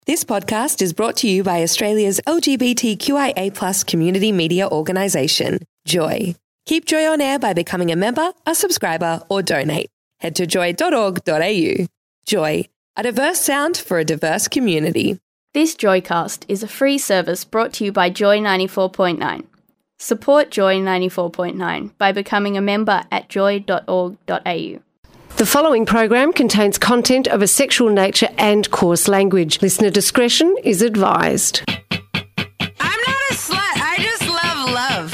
This podcast is brought to you by Australia's LGBTQIA+ community media organisation, Joy. Keep Joy on air by becoming a member, a subscriber, or donate. Head to joy.org.au. Joy, a diverse sound for a diverse community. This Joycast is a free service brought to you by Joy 94.9. Support Joy 94.9 by becoming a member at joy.org.au. The following program contains content of a sexual nature and coarse language. Listener discretion is advised. I'm not a slut. I just love love.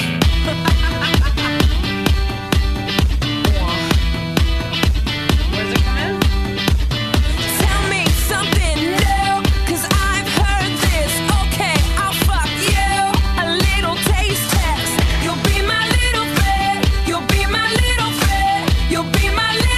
Where's it coming? Tell me something new, 'cause I've heard this. Okay, I'll fuck you. A little taste test. You'll be my little friend. You'll be my little friend. You'll be my little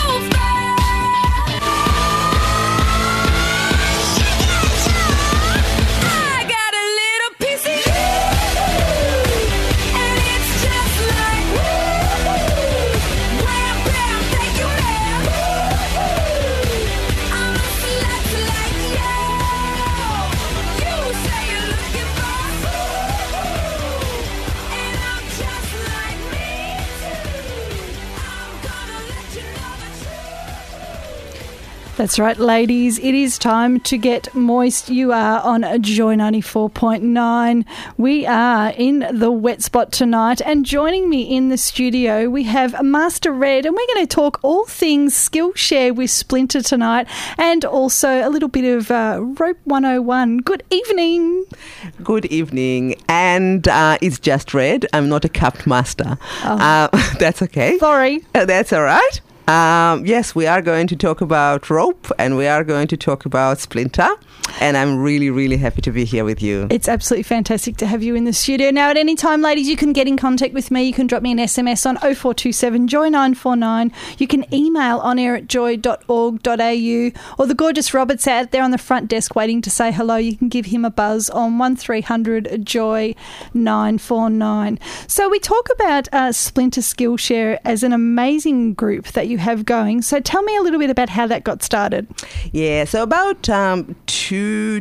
That's right, ladies. It is time to get moist. You are on Joy 94.9. We are in the wet spot tonight, and joining me in the studio, we have Master Red, and we're going to talk all things Skillshare with Splinter tonight, and also a little bit of Rope 101. Good evening. Good evening. And it's just Red. I'm not a capped master. That's okay. Sorry. That's all right. Yes, we are going to talk about rope, and we are going to talk about Splinter, and I'm really, really happy to be here with you. It's absolutely fantastic to have you in the studio. Now, at any time, ladies, you can get in contact with me. You can drop me an SMS on 0427 Joy 949. You can email onair@joy.org.au, or the gorgeous Robert's out there on the front desk waiting to say hello. You can give him a buzz on 1300 Joy 949. So we talk about Splinter Skillshare as an amazing group that you have going. So tell me a little bit about how that got started. Yeah, so about 2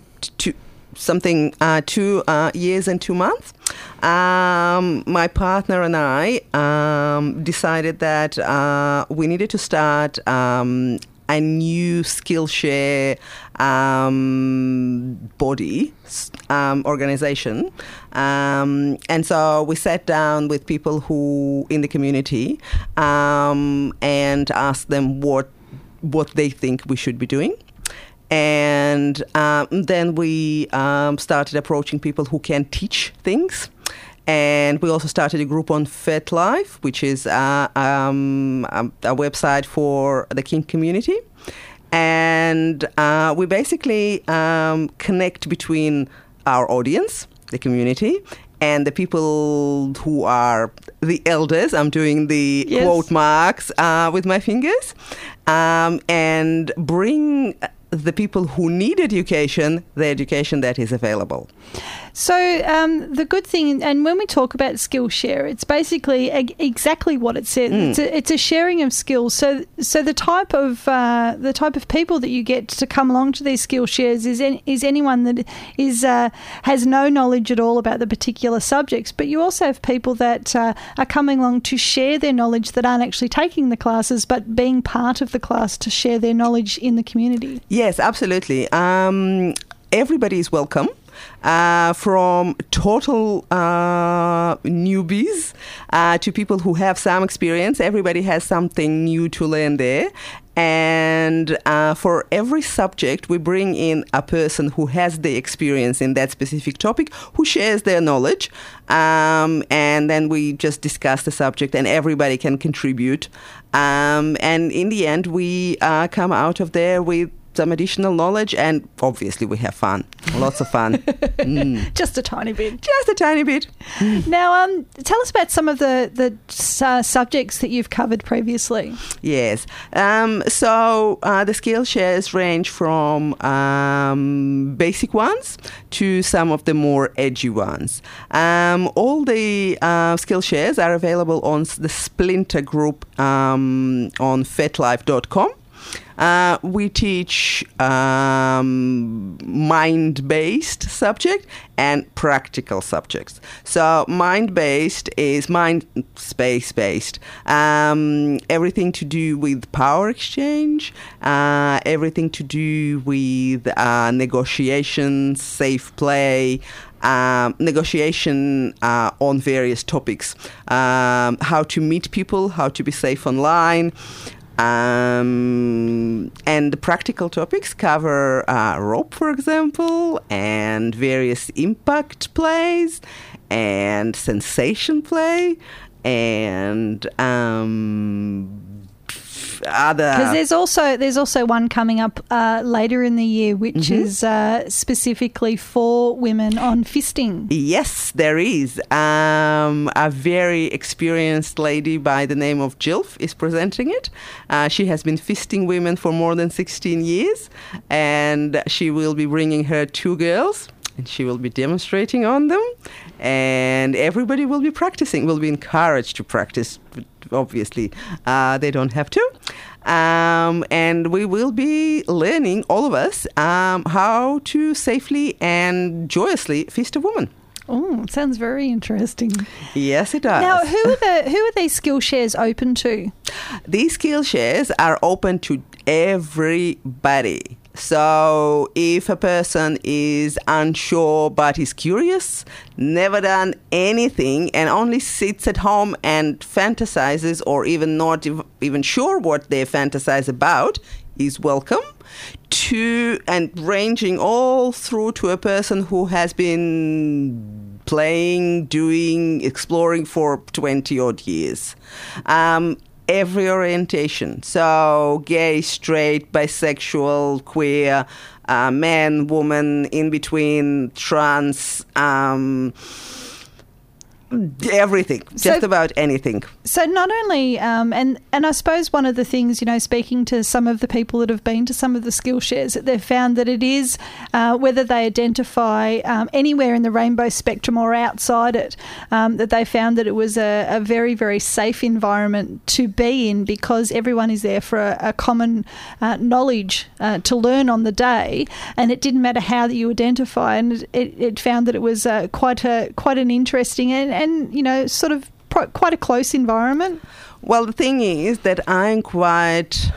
years and 2 months, my partner and I decided that we needed to start a new Skillshare body organization, and so we sat down with people who in the community and asked them what they think we should be doing. And then we started approaching people who can teach things. And we also started a group on FetLife, which is a website for the kink community. And we basically connect between our audience, the community, and the people who are the elders. I'm doing the quote marks with my fingers, and bring the people who need education, the education that is available. So the good thing, and when we talk about Skillshare, it's basically exactly what it says. It's a sharing of skills. So the type of people that you get to come along to these Skillshares is anyone that has no knowledge at all about the particular subjects. But you also have people that are coming along to share their knowledge that aren't actually taking the classes, but being part of the class to share their knowledge in the community. Yes, absolutely. Everybody is welcome. From total newbies to people who have some experience. Everybody has something new to learn there. And for every subject, we bring in a person who has the experience in that specific topic, who shares their knowledge. And then we just discuss the subject, and everybody can contribute. And in the end, we come out of there with some additional knowledge, and obviously we have fun. Lots of fun. Just a tiny bit. Just a tiny bit. Now, tell us about some of the subjects that you've covered previously. Yes. So the Skillshares range from basic ones to some of the more edgy ones. All the Skillshares are available on the Splinter group on FetLife.com. We teach mind-based subject and practical subjects. So mind-based is mind space-based. Everything to do with power exchange, everything to do with negotiations, safe play, negotiation on various topics, how to meet people, how to be safe online. And the practical topics cover rope, for example, and various impact plays, and sensation play, and other. Because there's also one coming up later in the year, which is specifically for women on fisting. Yes, there is. A very experienced lady by the name of Jilf is presenting it. She has been fisting women for more than 16 years, and she will be bringing her 2 girls, and she will be demonstrating on them, and everybody will be practicing, will be encouraged to practice. Obviously, they don't have to. And we will be learning, all of us, how to safely and joyously fist a woman. Oh, sounds very interesting. Yes, it does. Now, who are these skill shares open to? These skill shares are open to everybody. So if a person is unsure but is curious, never done anything, and only sits at home and fantasizes, or even not even sure what they fantasize about, is welcome, to, and ranging all through to a person who has been playing, doing, exploring for 20 odd years. Every orientation, so gay, straight, bisexual, queer, man, woman, in between, trans, everything, just about anything. So not only, and I suppose one of the things, speaking to some of the people that have been to some of the skill shares, that they've found that it is, whether they identify anywhere in the rainbow spectrum or outside it, that they found that it was a very, very safe environment to be in, because everyone is there for a common knowledge to learn on the day, and it didn't matter how that you identify, and it found that it was quite an interesting and sort of quite a close environment. Well, the thing is that I'm quite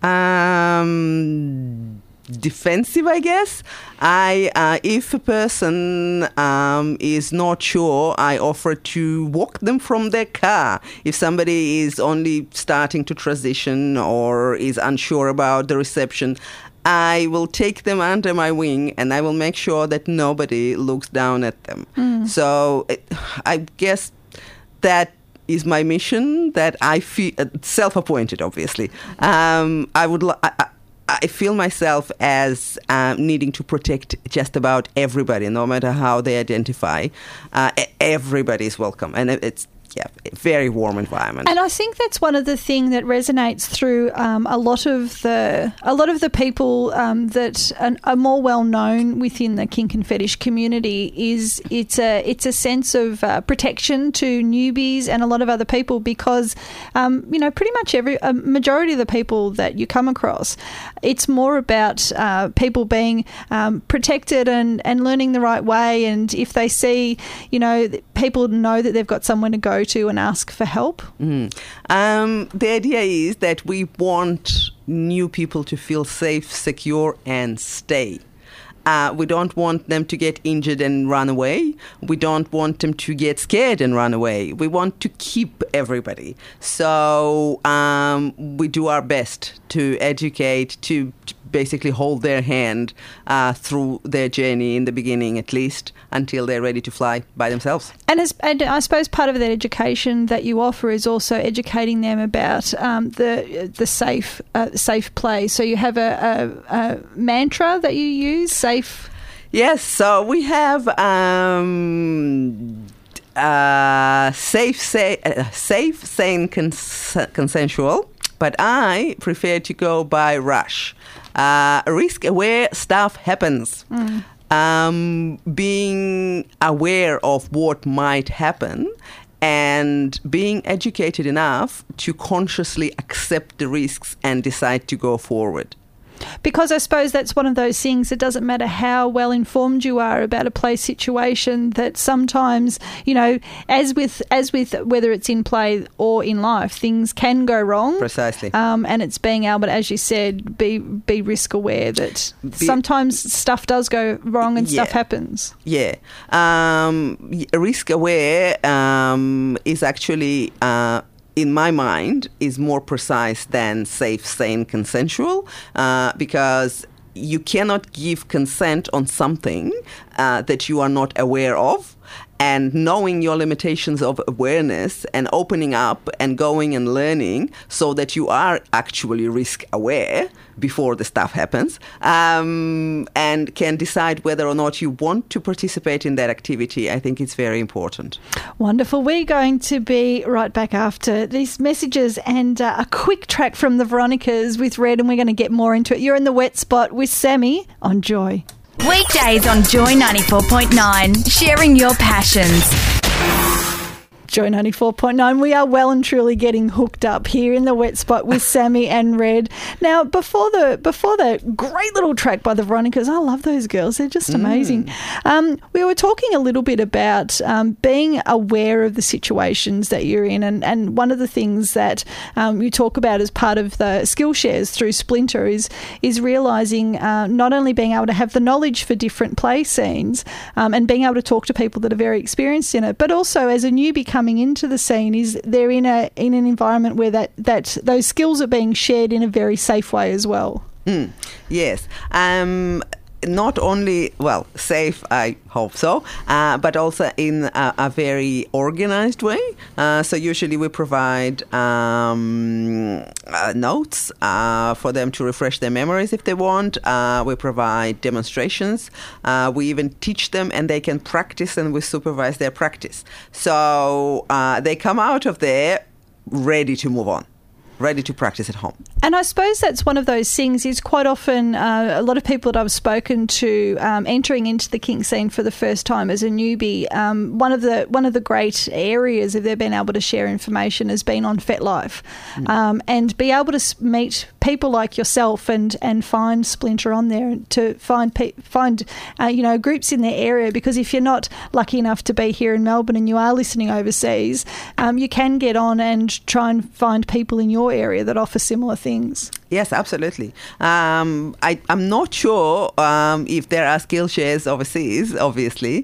defensive, I guess. If a person is not sure, I offer to walk them from their car. If somebody is only starting to transition or is unsure about the reception, I will take them under my wing, and I will make sure that nobody looks down at them. So I guess that is my mission, that I feel self-appointed, obviously. I feel myself as needing to protect just about everybody, no matter how they identify. Everybody is welcome, and it's a very warm environment. And I think that's one of the things that resonates through a lot of the people that are more well known within the kink and fetish community. Is it's a sense of protection to newbies and a lot of other people, because pretty much a majority of the people that you come across, it's more about people being protected and learning the right way. And if they see, people know that they've got someone to go to and ask for help. The idea is that we want new people to feel safe, secure, and stay. We don't want them to get injured and run away. We don't want them to get scared and run away. We want to keep everybody. So we do our best to educate, to basically hold their hand through their journey, in the beginning at least, until they're ready to fly by themselves. And I suppose part of that education that you offer is also educating them about the safe play. So you have a mantra that you use, safe. Yes, so we have safe, sane, consensual, but I prefer to go by RUSH. Risk-aware stuff happens. Being aware of what might happen, and and being educated enough to consciously accept the risks and decide to go forward. Because I suppose that's one of those things, it doesn't matter how well informed you are about a play situation, that sometimes, you know, as with whether it's in play or in life, things can go wrong. Precisely. And it's being able to, as you said, be risk aware that sometimes stuff does go wrong and stuff happens. Yeah. Risk aware is actually in my mind, is more precise than safe, sane, consensual, because you cannot give consent on something that you are not aware of. And knowing your limitations of awareness and opening up and going and learning so that you are actually risk aware before the stuff happens, and can decide whether or not you want to participate in that activity, I think it's very important. Wonderful. We're going to be right back after these messages and a quick track from the Veronicas with Red, and we're going to get more into it. You're in the wet spot with Sammy on Joy. Weekdays on Joy 94.9, sharing your passions. Joy 94.9. We are well and truly getting hooked up here in the wet spot with Sammy and Red. Now, before the great little track by the Veronicas, I love those girls. They're just amazing. We were talking a little bit about being aware of the situations that you're in, and one of the things that you talk about as part of the skill shares through Splinter is realising not only being able to have the knowledge for different play scenes and being able to talk to people that are very experienced in it, but also as a newbie coming into the scene, is they're in an environment where that those skills are being shared in a very safe way as well. Yes. Not only, well, safe, I hope so, but also in a very organized way. So usually we provide notes for them to refresh their memories if they want. We provide demonstrations. We even teach them, and they can practice, and we supervise their practice. So they come out of there ready to move on, ready to practice at home. And I suppose that's one of those things, is quite often a lot of people that I've spoken to entering into the kink scene for the first time as a newbie, one of the great areas of their being able to share information has been on FetLife, and be able to meet people like yourself and find Splinter on there, to find groups in their area, because if you're not lucky enough to be here in Melbourne and you are listening overseas, you can get on and try and find people in your area that offer similar things. Yes, absolutely. I'm not sure if there are skill shares overseas, obviously.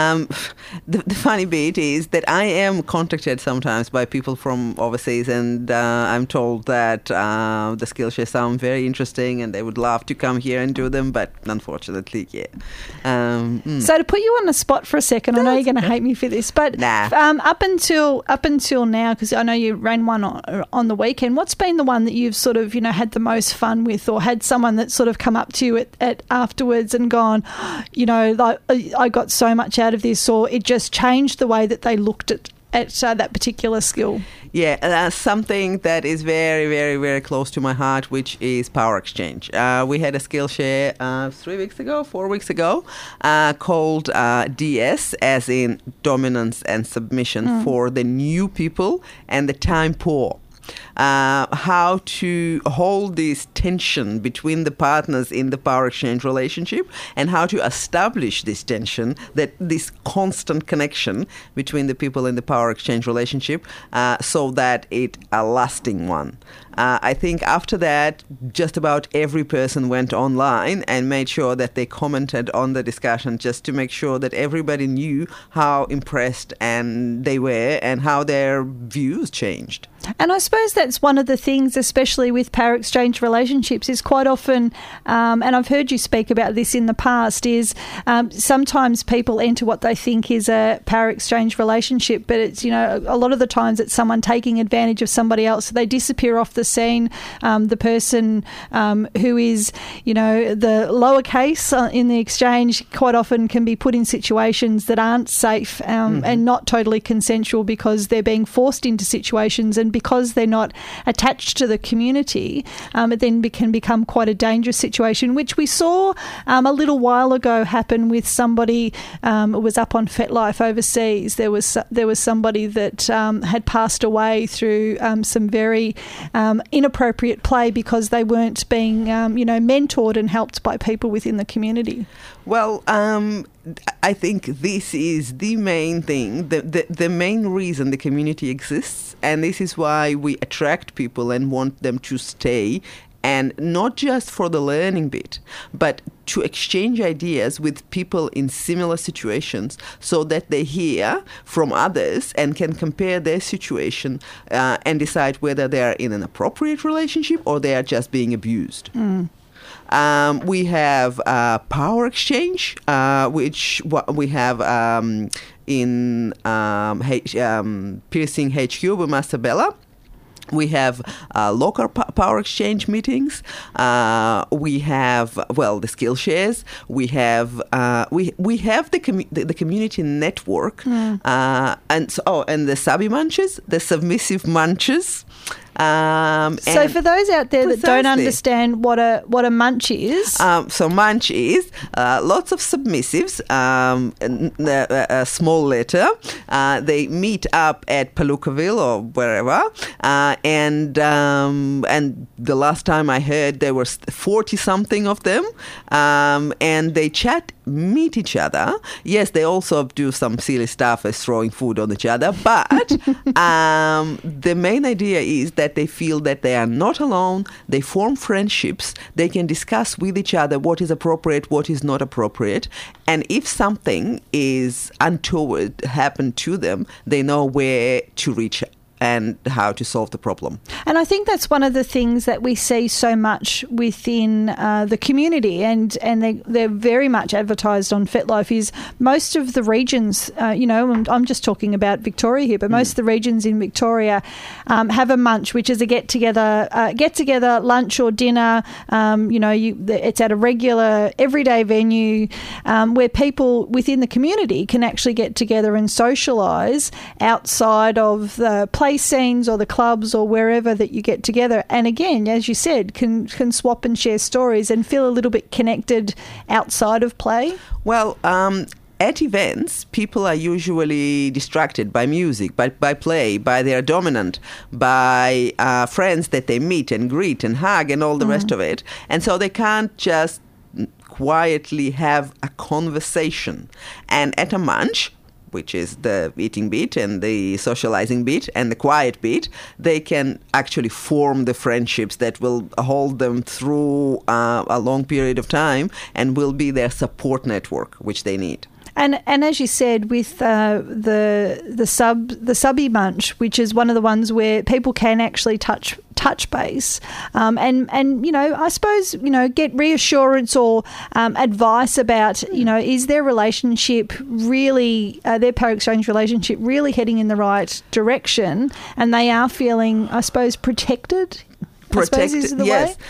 The funny bit is that I am contacted sometimes by people from overseas, and I'm told that the skill shares sound very interesting and they would love to come here and do them, but unfortunately, So to put you on the spot for a second, I know you're going to hate me for this, but up until now, because I know you ran one on the weekend, what's been the one that you've sort of, had the most fun with, or had someone that sort of come up to you at afterwards and gone, like, I got so much out of this, or it just changed the way that they looked at that particular skill? Yeah, something that is very, very, very close to my heart, which is power exchange. We had a skill share 4 weeks ago, called DS, as in dominance and submission, for the new people and the time poor. How to hold this tension between the partners in the power exchange relationship, and how to establish this tension, this constant connection between the people in the power exchange relationship, so that it's a lasting one. I think after that, just about every person went online and made sure that they commented on the discussion, just to make sure that everybody knew how impressed and they were, and how their views changed. And I suppose that's one of the things, especially with power exchange relationships, is quite often, and I've heard you speak about this in the past, is sometimes people enter what they think is a power exchange relationship, but it's, a lot of the times it's someone taking advantage of somebody else. So they disappear off the scene. The person who is, the lowercase in the exchange quite often can be put in situations that aren't safe and not totally consensual, because they're being forced into situations, and because they're not attached to the community, it then can become quite a dangerous situation, which we saw a little while ago happen with somebody. It was up on FetLife overseas. There was somebody that had passed away through some very inappropriate play because they weren't being mentored and helped by people within the community. Well, I think this is the main thing, the main reason the community exists, and this is why we attract people and want them to stay, and not just for the learning bit, but to exchange ideas with people in similar situations so that they hear from others and can compare their situation and decide whether they are in an appropriate relationship or they are just being abused. We have Power Exchange, which we have in Piercing HQ with Master Bella. We have local Power Exchange meetings. We have the skill shares. We have the community network, and the subby munches, the submissive munches. So for those out there that don't understand what a munch is, so munch is lots of submissives, a small letter. They meet up at Palookaville or wherever, and the last time I heard there were 40 something of them, and they chat, meet each other. Yes, they also do some silly stuff as throwing food on each other, but the main idea is that they feel that they are not alone. They form friendships. They can discuss with each other what is appropriate, what is not appropriate. And if something is untoward happened to them, they know where to reach and how to solve the problem. And I think that's one of the things that we see so much within the community, and they're very much advertised on FetLife, is most of the regions, and I'm just talking about Victoria here, but most of the regions in Victoria have a munch, which is a get-together lunch or dinner. It's at a regular, everyday venue where people within the community can actually get together and socialise outside of the play scenes or the clubs or wherever that you get together, and again, as you said, can swap and share stories and feel a little bit connected outside of play. Well, at events, people are usually distracted by music, by play, by their dominant, by friends that they meet and greet and hug and all the rest of it, and so they can't just quietly have a conversation. And at a munch, which is the eating bit and the socializing bit and the quiet bit, they can actually form the friendships that will hold them through a long period of time and will be their support network, which they need. And as you said, with the subby munch, which is one of the ones where people can actually touch base, and I suppose get reassurance or advice about is their relationship really their Power Exchange relationship really heading in the right direction, and they are feeling, I suppose, protected. Protected, yes.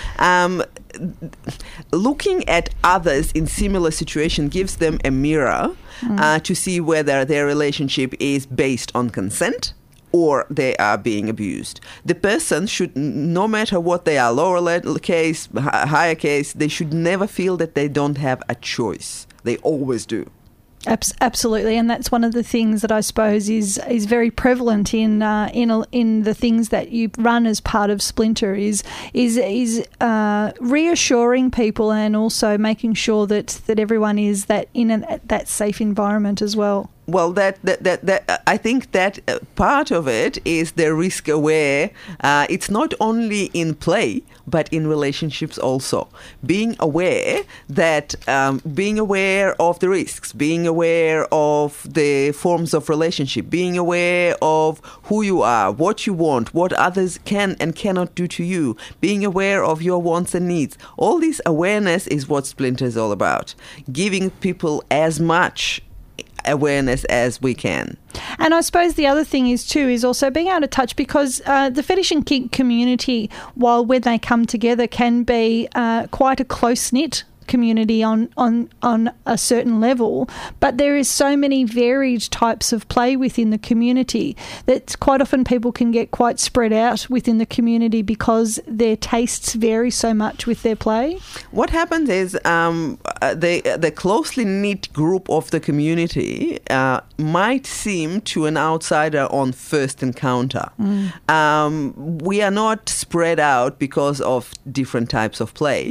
Looking at others in similar situation gives them a mirror to see whether their relationship is based on consent or they are being abused. The person should, no matter what they are, lower case, higher case, they should never feel that they don't have a choice. They always do. Absolutely, and that's one of the things that I suppose is very prevalent in the things that you run as part of Splinter is reassuring people and also making sure that everyone is that safe environment as well. Well, that I think that part of it is the risk aware. It's not only in play, but in relationships also. Being aware that, being aware of the risks, being aware of the forms of relationship, being aware of who you are, what you want, what others can and cannot do to you, being aware of your wants and needs. All this awareness is what Splinter is all about. Giving people as much awareness as we can. And I suppose the other thing is also being able to touch, because the fetish and kink community, while when they come together can be quite a close-knit community on a certain level, but there is so many varied types of play within the community that quite often people can get quite spread out within the community because their tastes vary so much with their play. What happens is the closely knit group of the community might seem to an outsider on first encounter. We are not spread out because of different types of play.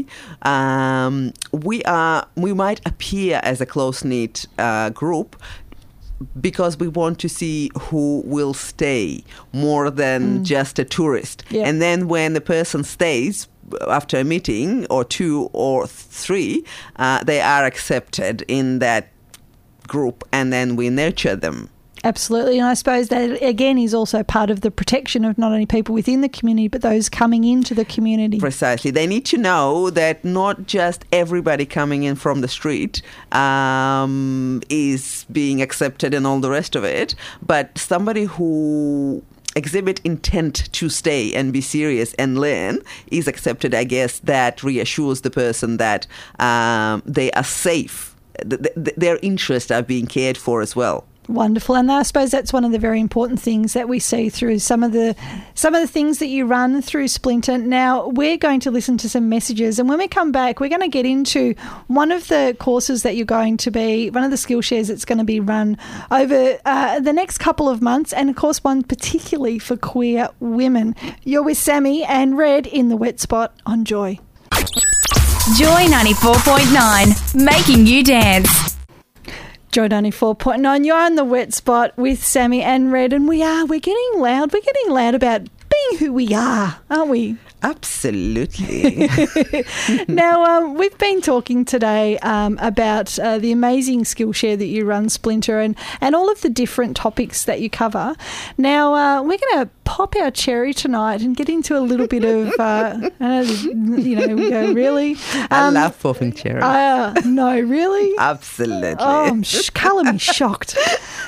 We might appear as a close-knit group because we want to see who will stay more than just a tourist. Yeah. And then when the person stays after a meeting or 2 or 3, they are accepted in that group, and then we nurture them. Absolutely. And I suppose that, again, is also part of the protection of not only people within the community, but those coming into the community. Precisely. They need to know that not just everybody coming in from the street is being accepted and all the rest of it, but somebody who exhibit intent to stay and be serious and learn is accepted. I guess that reassures the person that they are safe. Their interests are being cared for as well. Wonderful. And I suppose that's one of the very important things that we see through some of the things that you run through Splinter. Now, we're going to listen to some messages, and when we come back, we're going to get into one of the courses that you're going to be, one of the skill shares that's going to be run over the next couple of months, and of course one particularly for queer women. You're with Sammy and Red in the Wet Spot on Joy. Joy 94.9, making you dance. Joy 94.9, you're on the Wet Spot with Sammy and Red, and we're getting loud. We're getting loud about being who we are, aren't we? Absolutely. Now, we've been talking today about the amazing Skillshare that you run, Splinter, and all of the different topics that you cover. Now, we're going to pop our cherry tonight and get into a little bit of, really? I love popping cherry. No, really? Absolutely. Oh, colour me shocked.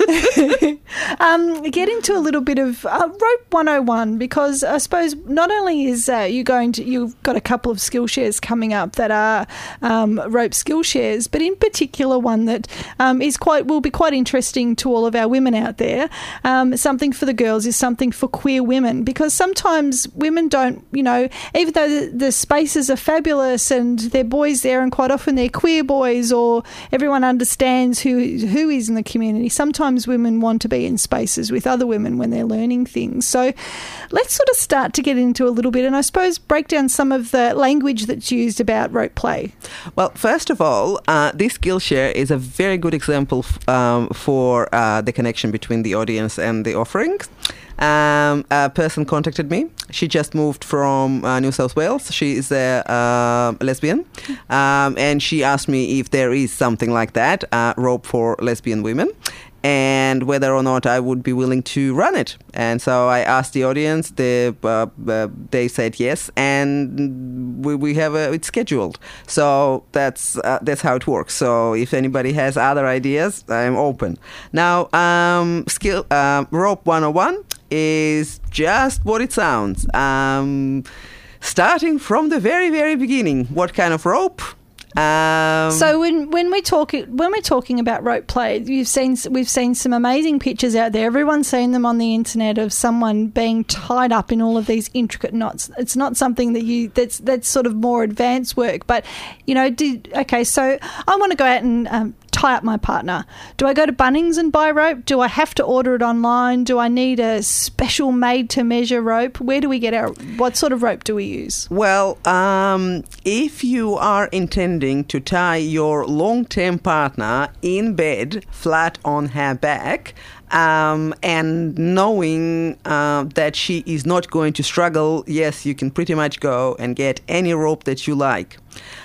Get into a little bit of Rope 101, because I suppose not only is you've got a couple of skill shares coming up that are rope skill shares, but in particular one that will be quite interesting to all of our women out there. Something for the girls is something for queer women, because sometimes women don't, even though the spaces are fabulous and they're boys there, and quite often they're queer boys, or everyone understands who is in the community. Sometimes women want to be in spaces with other women when they're learning things. So let's sort of start to get into a little bit, and I suppose break down some of the language that's used about rope play. Well, first of all, this Skillshare is a very good example for the connection between the audience and the offerings. A person contacted me. She just moved from New South Wales. She is a lesbian, and she asked me if there is something like that, rope for lesbian women, and whether or not I would be willing to run it. And so I asked the audience. They said yes, and we have it's scheduled. So that's how it works. So if anybody has other ideas, I'm open. Now, Rope 101 is just what it sounds. Starting from the very, very beginning, what kind of rope? So when we're talking about rope play, we've seen some amazing pictures out there. Everyone's seen them on the internet of someone being tied up in all of these intricate knots. It's not something that's sort of more advanced work, but so I want to go out and tie up my partner. Do I go to Bunnings and buy rope? Do I have to order it online? Do I need a special made-to-measure rope? Where do we get what sort of rope do we use? Well, if you are intending to tie your long-term partner in bed, flat on her back, and knowing that she is not going to struggle, yes, you can pretty much go and get any rope that you like.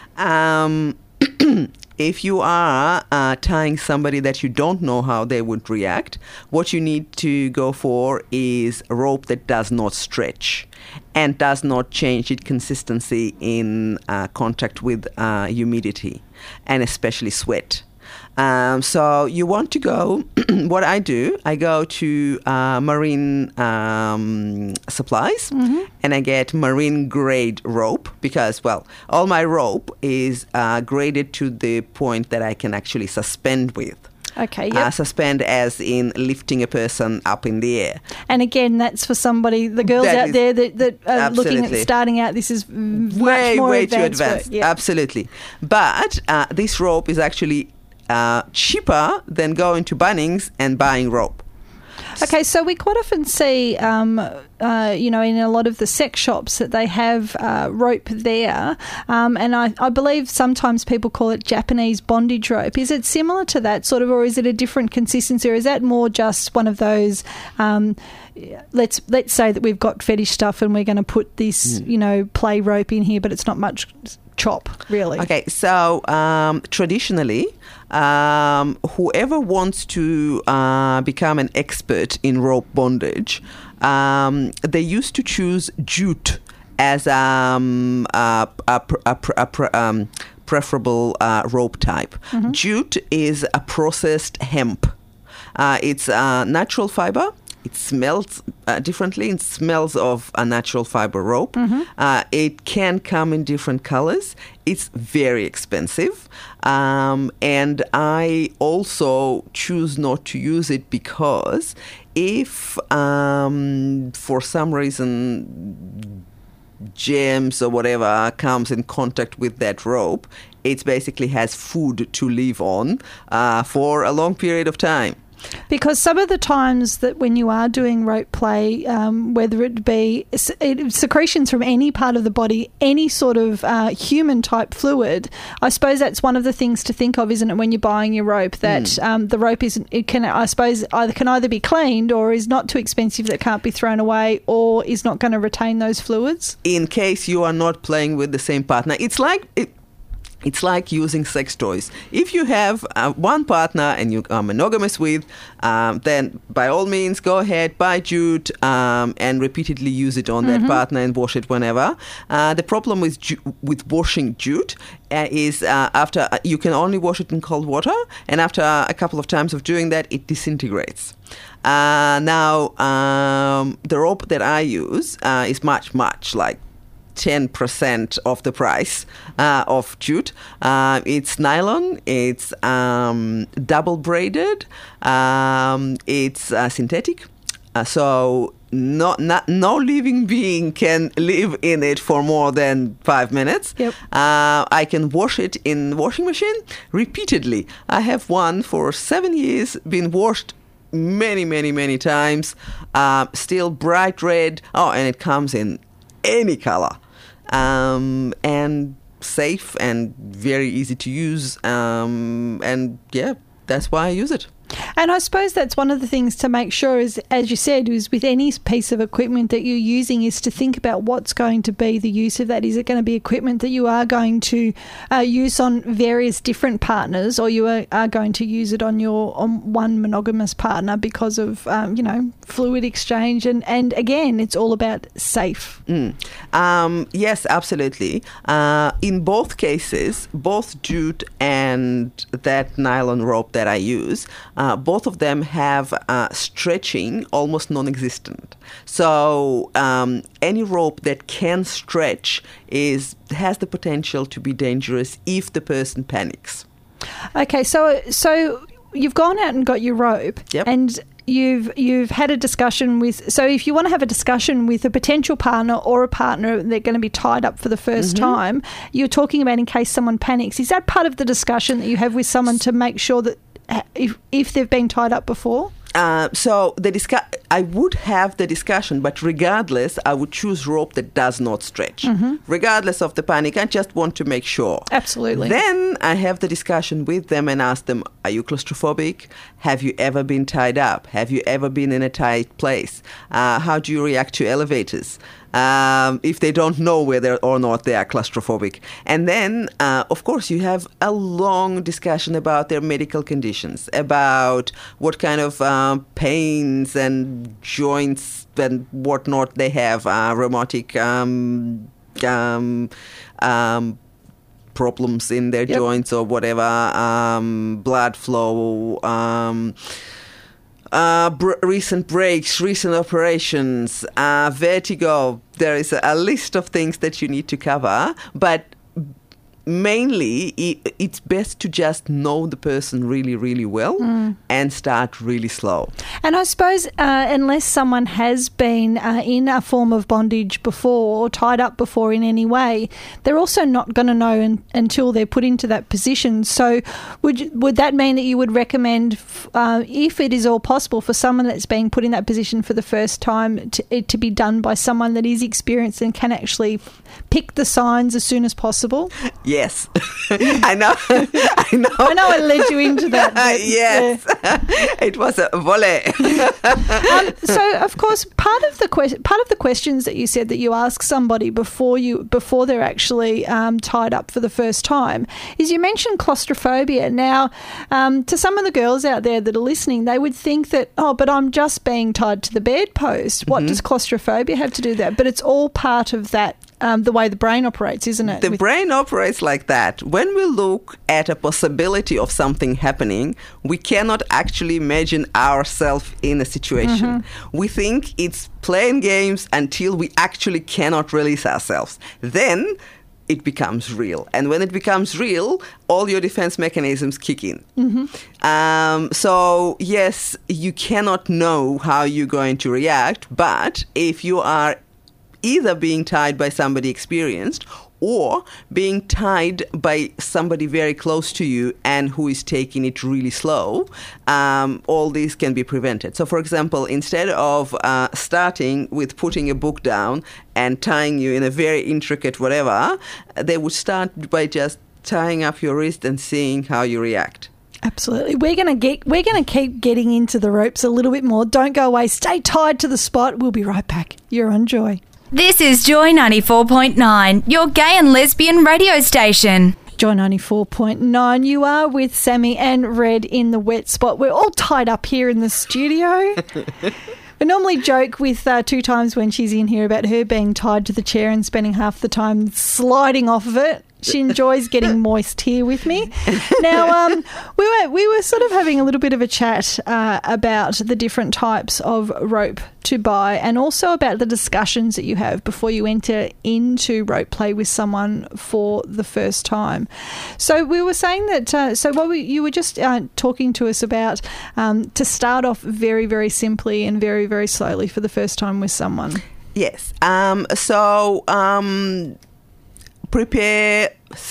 If you are tying somebody that you don't know how they would react, what you need to go for is a rope that does not stretch and does not change its consistency in contact with humidity and especially sweat. So you want to go, what I do, I go to marine supplies and I get marine grade rope because, well, all my rope is graded to the point that I can actually suspend with. Okay, yep. Suspend as in lifting a person up in the air. And again, that's for somebody, the girls That out is- there that are looking at absolutely. starting out, this is much Way, more way too advanced. advanced. Work. Yeah. Absolutely. But this rope is actually cheaper than going to Bunnings and buying rope. Okay, so we quite often see, in a lot of the sex shops that they have rope there, and I believe sometimes people call it Japanese bondage rope. Is it similar to that sort of, or is it a different consistency, or is that more just one of those? Let's say that we've got fetish stuff and we're going to put this, play rope in here, but it's not much chop, really. Okay, so traditionally, whoever wants to become an expert in rope bondage, they used to choose jute as preferable rope type. Jute is a processed hemp. It's a natural fiber. It smells differently. It smells of a natural fiber rope. It can come in different colors. It's very expensive. And I also choose not to use it because if for some reason germs or whatever comes in contact with that rope, it basically has food to live on for a long period of time. Because some of the times that when you are doing rope play, whether it be secretions from any part of the body, any sort of human type fluid, I suppose that's one of the things to think of, isn't it, when you're buying your rope, that the rope can either be cleaned or is not too expensive that can't be thrown away or is not going to retain those fluids? In case you are not playing with the same partner. It's like using sex toys. If you have one partner and you are monogamous with, then by all means go ahead, buy jute and repeatedly use it on that partner and wash it whenever. The problem with washing jute is after you can only wash it in cold water, and after a couple of times of doing that, it disintegrates. Now, the rope that I use is much like 10% of the price of jute. It's nylon, it's double braided, it's synthetic. So no living being can live in it for more than 5 minutes. Yep. I can wash it in washing machine repeatedly. I have one for 7 years, been washed many times, still bright red. Oh, and it comes in any color. And safe and very easy to use. And yeah, that's why I use it. And I suppose that's one of the things to make sure is, as you said, is with any piece of equipment that you're using, is to think about what's going to be the use of that. Is it going to be equipment that you are going to use on various different partners, or you are going to use it on one monogamous partner because of, fluid exchange? And again, it's all about safe. Yes, absolutely. In both cases, both jute and that nylon rope that I use, both of them have stretching almost non-existent. So any rope that can stretch has the potential to be dangerous if the person panics. Okay, so you've gone out and got your rope, Yep. and you've had a discussion with. So if you want to have a discussion with a potential partner or a partner, they're going to be tied up for the first time. You're talking about in case someone panics. Is that part of the discussion that you have with someone to make sure that if they've been tied up before? So I would have the discussion, but regardless, I would choose rope that does not stretch. Regardless of the panic, I just want to make sure. Absolutely. Then I have the discussion with them and ask them, are you claustrophobic? Have you ever been tied up? Have you ever been in a tight place? How do you react to elevators? If they don't know whether or not they are claustrophobic. And then, of course, you have a long discussion about their medical conditions, about what kind of pains and joints and whatnot they have, rheumatic problems in their joints or whatever, blood flow, recent breaks, recent operations, vertigo. There is a list of things that you need to cover, but mainly it's best to just know the person really, really well and start really slow. And I suppose unless someone has been in a form of bondage before or tied up before in any way, they're also not going to know until they're put into that position. So would that mean that you would recommend, if it is all possible, for someone that's being put in that position for the first time, to be done by someone that is experienced and can actually pick the signs as soon as possible? Yes, I know. I know I led you into that. Yes, it was a volley. So, of course, part of the questions that you said that you ask somebody before they're actually tied up for the first time is you mentioned claustrophobia. Now, to some of the girls out there that are listening, they would think that, but I'm just being tied to the bedpost. What does claustrophobia have to do with that? But it's all part of that. The way the brain operates, isn't it? The brain operates like that. When we look at a possibility of something happening, we cannot actually imagine ourselves in a situation. We think it's playing games until we actually cannot release ourselves. Then it becomes real. And when it becomes real, all your defense mechanisms kick in. So, yes, you cannot know how you're going to react, but if you are either being tied by somebody experienced or being tied by somebody very close to you and who is taking it really slow, all these can be prevented. So, for example, instead of starting with putting a book down and tying you in a very intricate whatever, they would start by just tying up your wrist and seeing how you react. Absolutely. We're going to keep getting into the ropes a little bit more. Don't go away. Stay tied to the spot. We'll be right back. You're on Joy. This is Joy 94.9, your gay and lesbian radio station. Joy 94.9. You are with Sammy and Red in the wet spot. We're all tied up here in the studio. We normally joke with 2 times when she's in here about her being tied to the chair and spending half the time sliding off of it. She enjoys getting moist here with me. Now, we were sort of having a little bit of a chat about the different types of rope to buy and also about the discussions that you have before you enter into rope play with someone for the first time. So we were saying that, you were just talking to us about to start off very, very simply and very, very slowly for the first time with someone. Yes. Prepare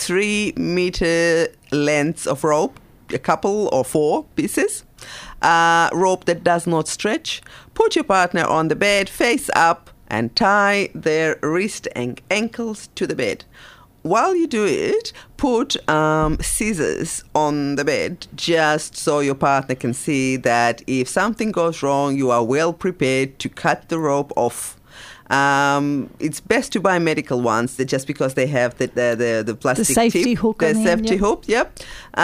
3-meter lengths of rope, a couple or 4 pieces. Rope that does not stretch. Put your partner on the bed, face up, and tie their wrist and ankles to the bed. While you do it, put scissors on the bed just so your partner can see that if something goes wrong, you are well prepared to cut the rope off. It's best to buy medical ones just because they have the plastic safety tip, hook. The safety hook, yep.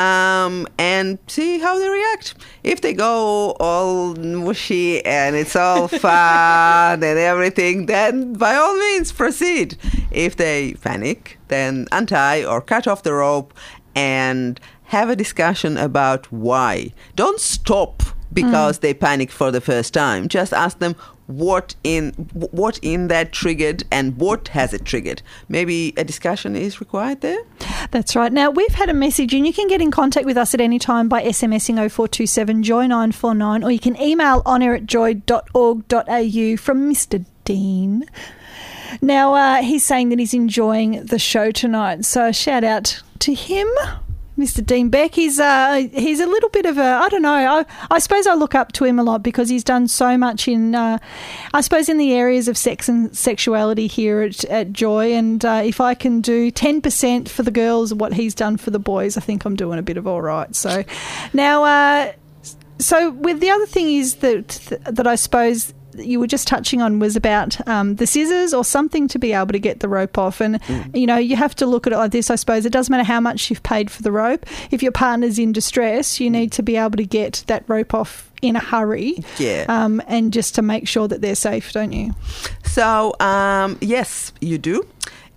And see how they react. If they go all mushy and it's all fun and everything, then by all means proceed. If they panic, then untie or cut off the rope and have a discussion about why. Don't stop because they panic for the first time. Just ask them what in that triggered and what has it triggered. Maybe a discussion is required there. That's right. Now, we've had a message and you can get in contact with us at any time by SMSing 0427 Joy 949 or you can email onair@joy.org.au from Mr. Dean. Now, he's saying that he's enjoying the show tonight, so shout out to him. Mr. Dean Beck, he's a little bit of I don't know, I suppose I look up to him a lot because he's done so much in, I suppose, in the areas of sex and sexuality here at Joy, and if I can do 10% for the girls what he's done for the boys, I think I'm doing a bit of all right. So now, so with the other thing is that I suppose you were just touching on was about the scissors or something to be able to get the rope off. And, you know, you have to look at it like this, I suppose. It doesn't matter how much you've paid for the rope. If your partner's in distress, you need to be able to get that rope off in a hurry. Yeah. And just to make sure that they're safe, don't you? So, yes, you do.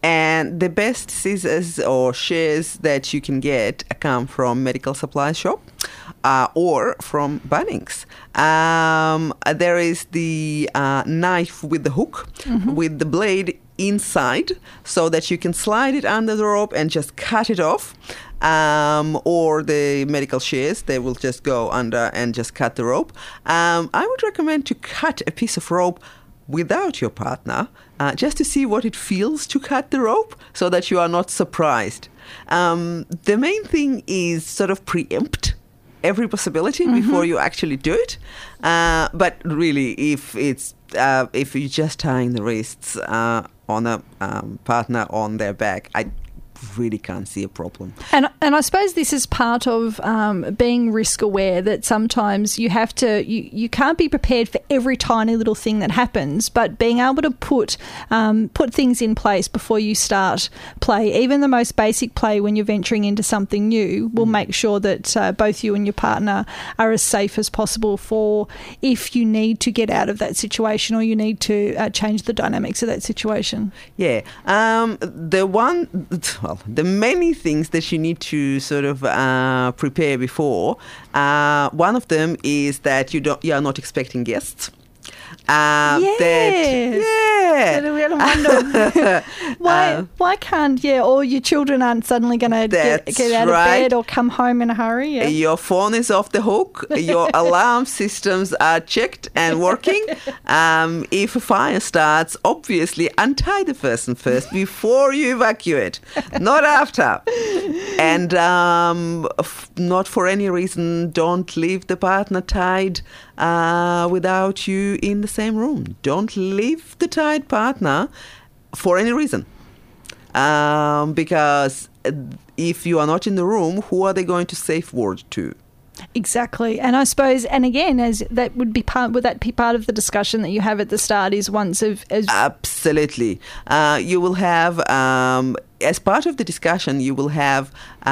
And the best scissors or shears that you can get come from medical supply shop or from Bunnings. There is the knife with the hook with the blade inside so that you can slide it under the rope and just cut it off. Or the medical shears, they will just go under and just cut the rope. I would recommend to cut a piece of rope without your partner, just to see what it feels to cut the rope so that you are not surprised. The main thing is sort of preempt every possibility before you actually do it. But really, if you're just tying the wrists on a partner on their back, I really can't see a problem. And I suppose this is part of being risk aware, that sometimes you have to, you can't be prepared for every tiny little thing that happens, but being able to put things in place before you start play, even the most basic play when you're venturing into something new, will make sure that both you and your partner are as safe as possible for if you need to get out of that situation or you need to change the dynamics of that situation. Yeah. The many things that you need to sort of prepare before. One of them is that you are not expecting guests. Why can't or your children aren't suddenly going to get out of bed or come home in a hurry? Yeah. Your phone is off the hook. Your alarm systems are checked and working. If a fire starts, obviously untie the person first before you evacuate, not after. And not for any reason, don't leave the partner tied without you in the same room. Don't leave the tied partner for any reason. Because if you are not in the room, who are they going to safe word to? Exactly. And I suppose, and again, would that be part of the discussion that you have at the start, is once Absolutely. You will have, as part of the discussion, you will have,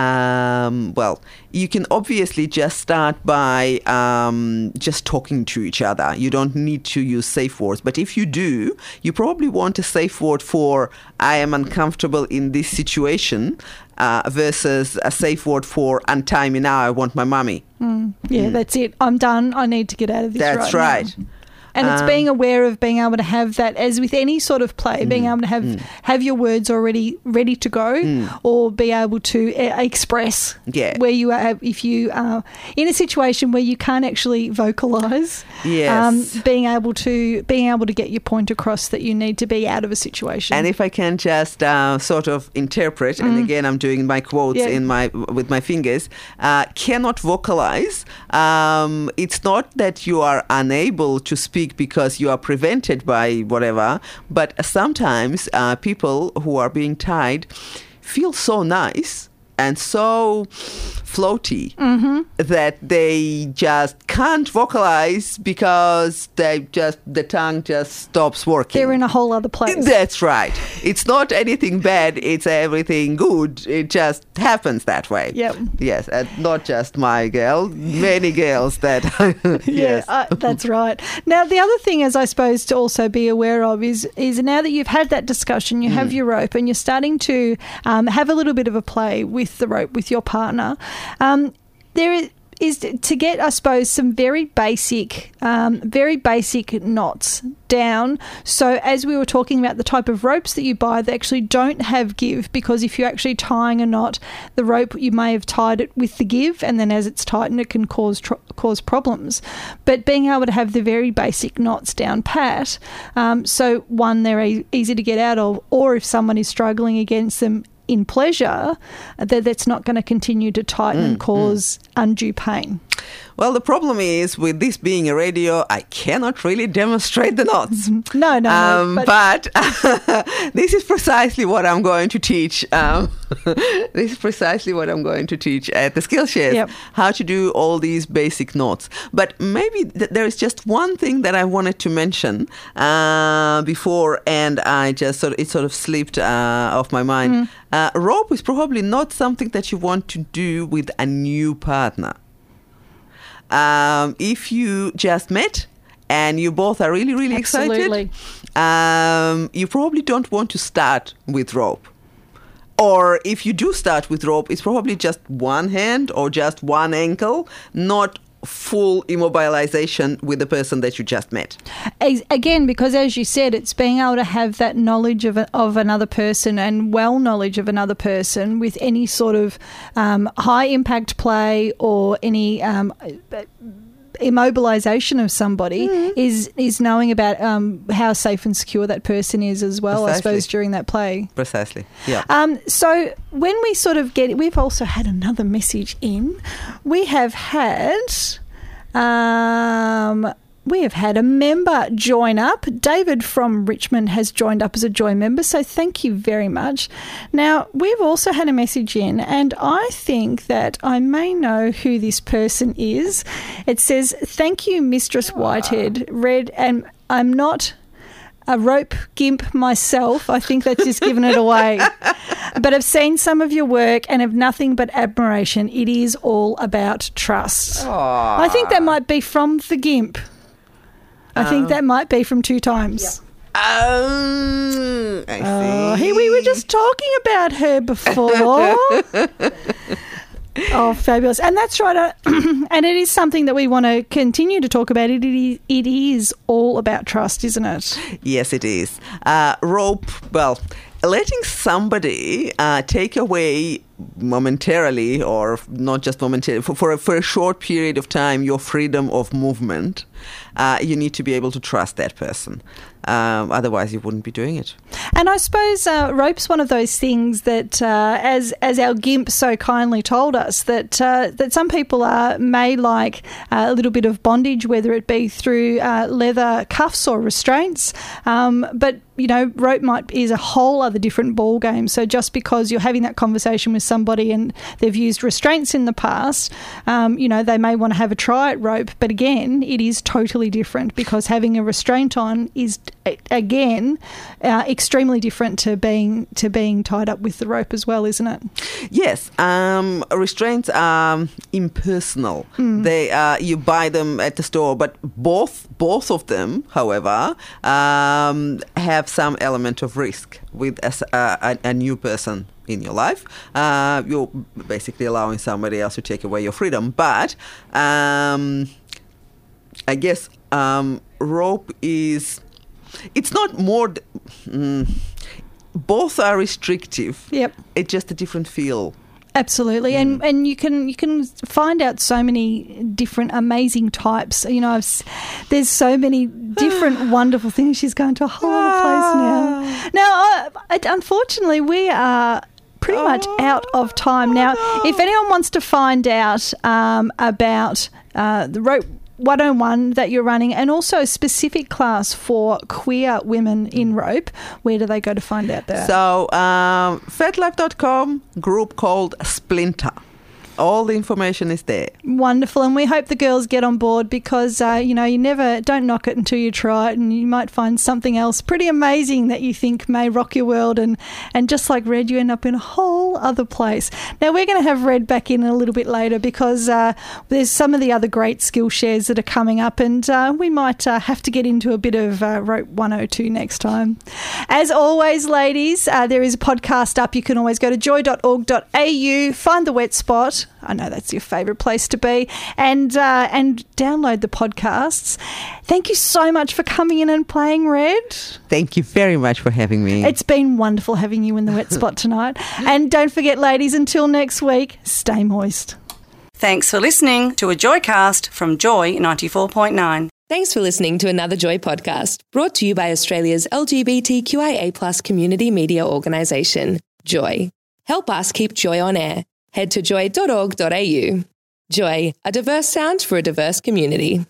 you can obviously just start by just talking to each other. You don't need to use safe words. But if you do, you probably want a safe word for, I am uncomfortable in this situation, versus a safe word for, untie me now, I want my mummy. That's it. I'm done. I need to get out of this. That's right. Now. And it's being aware of being able to have that, as with any sort of play, being able to have your words already ready to go, or be able to express where you are. If you are in a situation where you can't actually vocalise, being able to get your point across that you need to be out of a situation. And if I can just sort of interpret, and again I'm doing my quotes with my fingers, cannot vocalise. It's not that you are unable to speak because you are prevented by whatever, but sometimes people who are being tied feel so nice and so floaty that they just can't vocalize because the tongue just stops working. They're in a whole other place. That's right. It's not anything bad. It's everything good. It just happens that way. Yep. Yes, and not just my girl. Many girls that. Yes. That's right. Now, the other thing, as I suppose, to also be aware of is now that you've had that discussion, you have your rope, and you're starting to have a little bit of a play with the rope with your partner. There is to get, I suppose, some very basic knots down. So as we were talking about the type of ropes that you buy, they actually don't have give, because if you're actually tying a knot, the rope, you may have tied it with the give, and then as it's tightened, it can cause problems. But being able to have the very basic knots down pat, so one, they're easy to get out of, or if someone is struggling against them in pleasure, that's not going to continue to tighten and cause undue pain. Well, the problem is, with this being a radio, I cannot really demonstrate the knots. No. But this is precisely what I'm going to teach. This is precisely what I'm going to teach at the Skillshare, how to do all these basic knots. But maybe there is just one thing that I wanted to mention before, and I just it sort of slipped off my mind. Rope is probably not something that you want to do with a new partner. If you just met and you both are really, really Absolutely. excited, you probably don't want to start with rope. Or if you do start with rope, it's probably just one hand or just one ankle, not full immobilization with the person that you just met. Again, because as you said, it's being able to have that knowledge of another person and knowledge of another person with any sort of high impact play or any immobilization of somebody is knowing about how safe and secure that person is as well, Precisely. I suppose, during that play. Precisely. Yeah. So when we sort of we've also had another message in. We have had a member join up. David from Richmond has joined up as a Joy member, so thank you very much. Now, we've also had a message in, and I think that I may know who this person is. It says, "Thank you, Mistress Whitehead. Read, and I'm not a rope gimp myself." I think that's just given it away. "But I've seen some of your work and have nothing but admiration. It is all about trust." I think that might be from the gimp. I think that might be from Two Times. I see. We were just talking about her before. Oh, fabulous. And that's right. And it is something that we want to continue to talk about. It is all about trust, isn't it? Yes, it is. Rope, well, letting somebody take away momentarily, or not just momentarily, for a short period of time, your freedom of movement, you need to be able to trust that person. Otherwise, you wouldn't be doing it. And I suppose rope's one of those things that, as our GIMP so kindly told us, that some people may like a little bit of bondage, whether it be through leather cuffs or restraints. But you know, rope is a whole other different ball game. So just because you're having that conversation with somebody and they've used restraints in the past, you know, they may want to have a try at rope. But again, it is totally different, because having a restraint on is again extremely different to being tied up with the rope as well, isn't it? Yes, restraints are impersonal. They you buy them at the store, but both of them, however, have some element of risk with a new person in your life. You're basically allowing somebody else to take away your freedom. But I guess rope is... It's not more... both are restrictive. Yep. It's just a different feel. Absolutely, and you can find out so many different amazing types. You know, there's so many different wonderful things. She's going to a whole other place now. Now, unfortunately, we are pretty much out of time. Now, if anyone wants to find out about the Rope 101 that you're running, and also a specific class for queer women in rope, where do they go to find out that? So, FetLife.com, group called Splinter. All the information is there. Wonderful, and we hope the girls get on board, because you know, don't knock it until you try it, and you might find something else pretty amazing that you think may rock your world, and just like Red, you end up in a whole other place. Now, we're going to have Red back in a little bit later, because there's some of the other great skill shares that are coming up, and we might have to get into a bit of Rope 102 next time. As always, ladies, there is a podcast up. You can always go to joy.org.au, find the wet spot. I know that's your favourite place to be, and download the podcasts. Thank you so much for coming in and playing, Red. Thank you very much for having me. It's been wonderful having you in the wet spot tonight. And don't forget, ladies, until next week, stay moist. Thanks for listening to a Joycast from Joy 94.9. Thanks for listening to another Joy podcast, brought to you by Australia's LGBTQIA+ community media organisation, Joy. Help us keep Joy on air. Head to joy.org.au. Joy, a diverse sound for a diverse community.